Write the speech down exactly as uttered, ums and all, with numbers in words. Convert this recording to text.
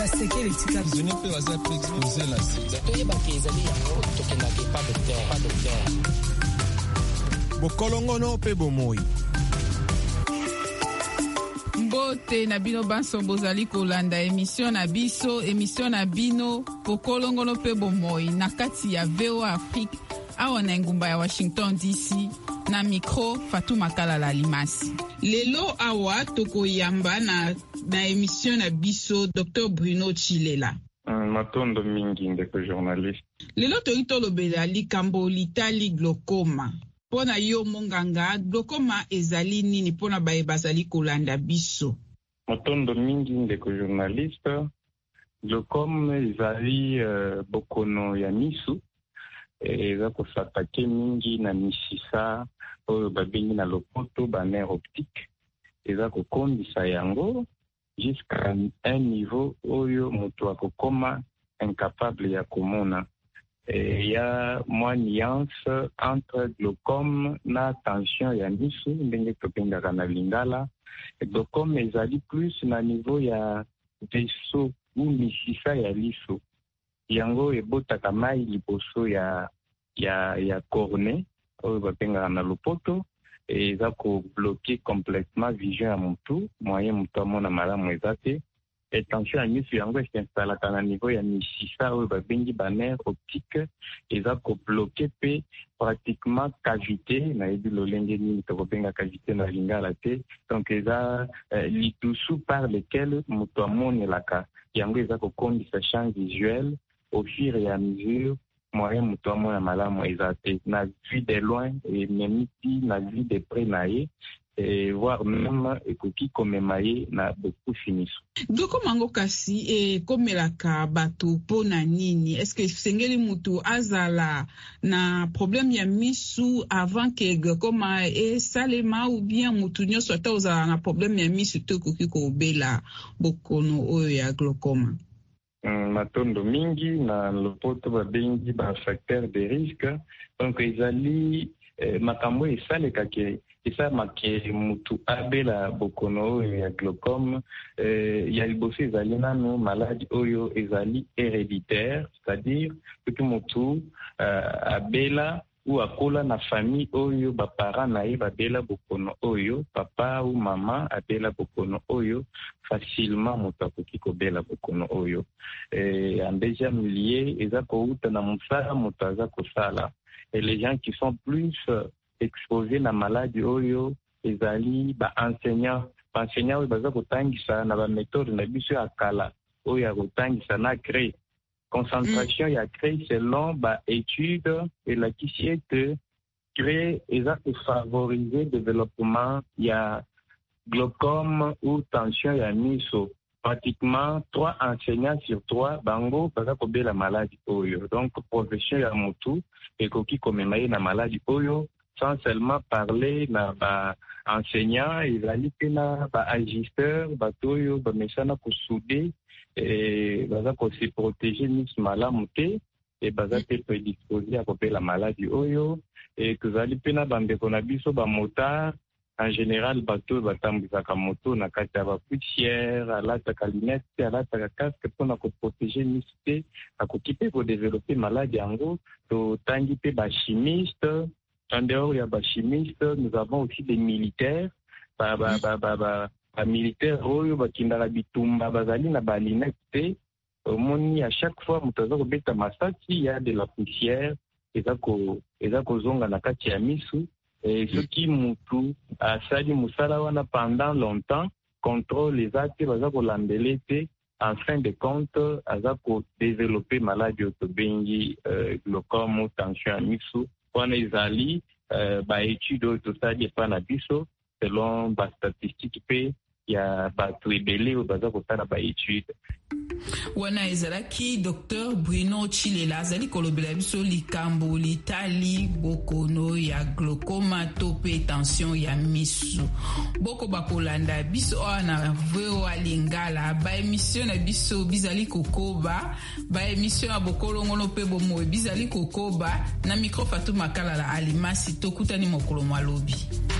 baseke letika zone pe waza pe exposer la sida to ba ke ezali yango tokenda ke pas docteur pas docteur bokolongono pe bomoi mbote na bino banso bozali kolanda émission na biso émission na bino bokolongono pe bomoi na kati ya V O A Afrique awa na ngumba ya Washington D C na micro Fatou Makala la Limasi. Lelo awa tokoyamba na na émission na biso Docteur Bruno Chilela. Matondo mingi ndeko journaliste. Lelo toyi tolobela likambo litali glaucoma. Pona yo monganga glaucoma ezali nini pona baye bazali kolanda biso? Matondo mingi ndeko journaliste. Glaucoma ezali uh, bokono ya misu. Eza kosatake mingi na misisa oyo babengi na lopoto ba nerf optique. Eza kokondisa yango jusqu'à un niveau oyo moto akokoma incapable ya komona. Il y a moins nuance entre glaucome na tension ya misu ndenge topengaka na lingala. Glaucome ezali plus na niveau ya vaisseau ou misisa ya liso. Yango ebotaka mai liboso ya ya ya cornée oyo bapengaka na lopoto eza ko bloquer complètement vision ya mutu moyen mutu amona malamu eza te. Et tension ya misu yango esinstallaka na niveau ya misisa oyo babengi ba nerf optique eza ko bloquer pe pratiquement cavité na yebi lolenge nini tokobenga cavité na lingala te. Donc eza euh, litusu par lequel mutu amonelaka yango eza kokondisa champ visuel au fur et à mesure moyen mutu amona malamu eza te na vue de loin et même si na vue de près na ye et voire même ekoki komema ye na beaucoup finiso. Glaucoma ngo kasi e komelaka bato pona nini? Est-ce que sengeli mutu azala na problème ya misu avant que glaucoma e salema ou bien mutu nyonso ata ozala na problème ya misu te koki kobela bokono oyo ya glaucoma? Matondo mingi na lopoto babengi ba facteur de risque. Donc ezali eh, makambo esaleka ke esa make mutu abela bokono oyo ya glaucome eh, ya liboso ezali nano maladie oyo ezali héréditaire, c'est-à-dire que mutu uh, abela ou akola na famille oyo ba parents na ye babela bokono oyo, papa ou maman abela bokono oyo, facilement mutu akoki kobela bokono oyo. Et en deuxième lieu eza kouta na musala mutu aza kosala. Et les gens qui sont plus exposés na maladie oyo ezali ba enseignants ba enseignants oyo baza kotangisa na ba méthode na biso ya kala oyo ya kotangisa na crée concentration mm. ya crée selon ba étude et la kisiete crée eza ko favoriser développement ya glaucome ou tension ya miso. Pratiquement trois enseignants sur trois bango baza kobela maladie oyo. Donc profession ya mutu ekoki komema ye na maladie oyo sans seulement parler na ba enseignant ezali pe na ba agisteur batoyo bamesana kosoude et baza ko se protéger mis malamu te et baza te prédisposé à kopela maladie oyo et tozali pe na bandeko na biso ba motard en général bato batambisaka moto na kati ya bapoussière alataka lunette alataka casque mpona koprotéger misu te akoki pe kodévelopper maladie yango. Totangi pe bachimiste. En dehors, il y a des chimistes, nous avons aussi des militaires. Ba, ba, ba, ba, ba, ba militaires, oyo, ba kindala bitumba, bazali na ba linette. Moni, à chaque fois, mutaza ko beta masaki, il y a de la poussière, ezako, ezako zonga na kati ya misu. Et ce qui mutu, a sali musala wana pendant longtemps, contrôle les actes, bazako lambelete, en fin de compte, azako développer maladie otobengi, euh, glaucome, tension ya misu. Wana ezali uh, ba étude oyo tosali epa na biso selon ba statistique pe ya bato ebele oyo baza kosala ba étude. Wana ezalaki Docteur Bruno Chilela azali kolobela biso likambo litali bokono ya glaucoma to pe tension ya misu. Boko bakolanda biso na V O A Lingala ba émission na biso bizali kokoba ba émission ya bokolongono pe bomo bizali kokoba na micro Fatou Makala la Alimasi tokutani mokolo malobi.